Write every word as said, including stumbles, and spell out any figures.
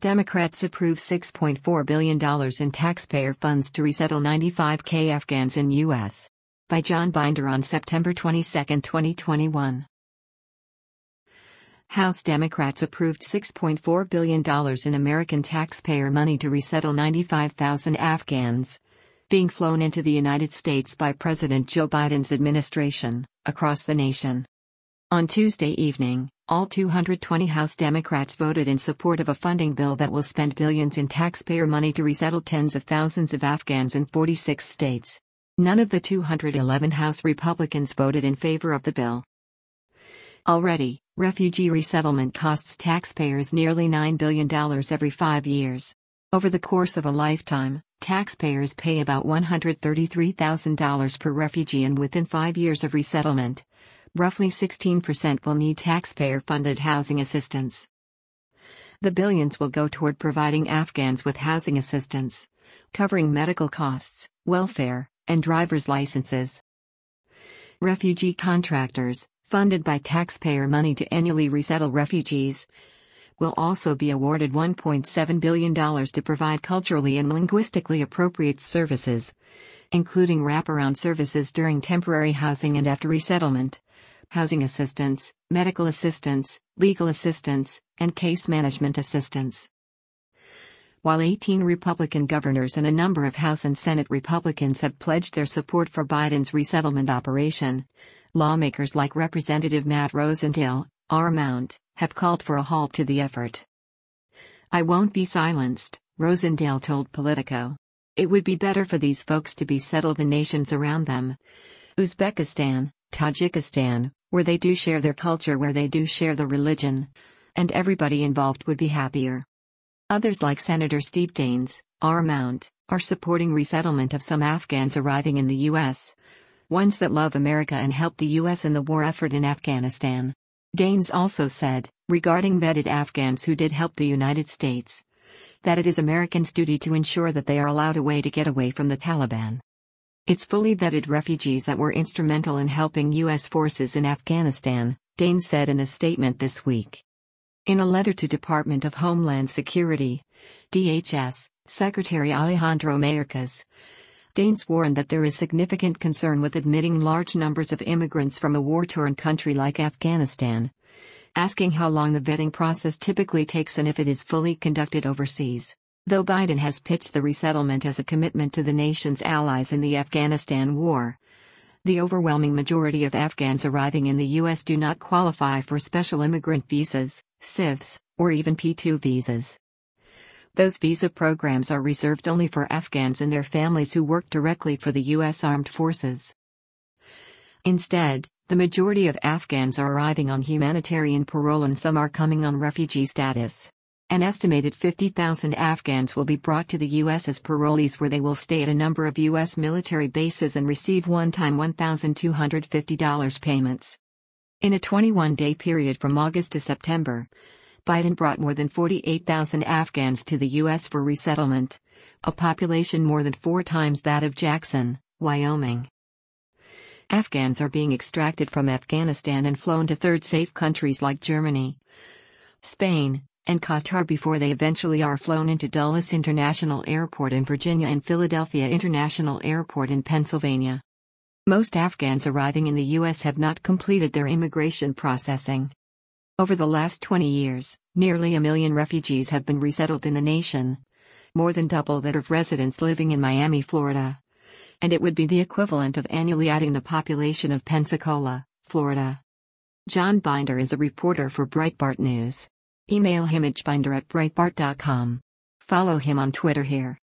Democrats approve six point four billion dollars in taxpayer funds to resettle ninety-five thousand Afghans in U S By John Binder on September twenty-second, twenty twenty-one. House Democrats approved six point four billion dollars in American taxpayer money to resettle ninety-five thousand Afghans being flown into the United States by President Joe Biden's administration, across the nation. On Tuesday evening, all two hundred twenty House Democrats voted in support of a funding bill that will spend billions in taxpayer money to resettle tens of thousands of Afghans in forty-six states. None of the two hundred eleven House Republicans voted in favor of the bill. Already, refugee resettlement costs taxpayers nearly nine billion dollars every five years. Over the course of a lifetime, taxpayers pay about one hundred thirty-three thousand dollars per refugee, and within five years of resettlement, roughly sixteen percent will need taxpayer-funded housing assistance. The billions will go toward providing Afghans with housing assistance, covering medical costs, welfare, and driver's licenses. Refugee contractors, funded by taxpayer money to annually resettle refugees, will also be awarded one point seven billion dollars to provide culturally and linguistically appropriate services, including wraparound services during temporary housing and after resettlement, housing assistance, medical assistance, legal assistance, and case management assistance. While eighteen Republican governors and a number of House and Senate Republicans have pledged their support for Biden's resettlement operation, lawmakers like Representative Matt Rosendale, R. Mount, have called for a halt to the effort. "I won't be silenced," Rosendale told Politico. "It would be better for these folks to be settled in nations around them. Uzbekistan, Tajikistan, where they do share their culture, where they do share the religion. And everybody involved would be happier." Others like Senator Steve Daines, R. Mount, are supporting resettlement of some Afghans arriving in the U S, ones that love America and help the U S in the war effort in Afghanistan. Daines also said, regarding vetted Afghans who did help the United States, that it is Americans' duty to ensure that they are allowed a way to get away from the Taliban. "It's fully vetted refugees that were instrumental in helping U S forces in Afghanistan," Daines said in a statement this week. In a letter to Department of Homeland Security, D H S, Secretary Alejandro Mayorkas, Daines warned that there is significant concern with admitting large numbers of immigrants from a war-torn country like Afghanistan, asking how long the vetting process typically takes and if it is fully conducted overseas. Though Biden has pitched the resettlement as a commitment to the nation's allies in the Afghanistan war, the overwhelming majority of Afghans arriving in the U S do not qualify for special immigrant visas, S I Vs, or even P two visas. Those visa programs are reserved only for Afghans and their families who work directly for the U S Armed Forces. Instead, the majority of Afghans are arriving on humanitarian parole and some are coming on refugee status. An estimated fifty thousand Afghans will be brought to the U S as parolees, where they will stay at a number of U S military bases and receive one-time one thousand two hundred fifty dollars payments. In a twenty-one day period from August to September, Biden brought more than forty-eight thousand Afghans to the U S for resettlement, a population more than four times that of Jackson, Wyoming. Afghans are being extracted from Afghanistan and flown to third safe countries like Germany, Spain, and Qatar before they eventually are flown into Dulles International Airport in Virginia and Philadelphia International Airport in Pennsylvania. Most Afghans arriving in the U S have not completed their immigration processing. Over the last twenty years, nearly a million refugees have been resettled in the nation, more than double that of residents living in Miami, Florida. And it would be the equivalent of annually adding the population of Pensacola, Florida. John Binder is a reporter for Breitbart News. Email him at binder at breitbart dot com. Follow him on Twitter here.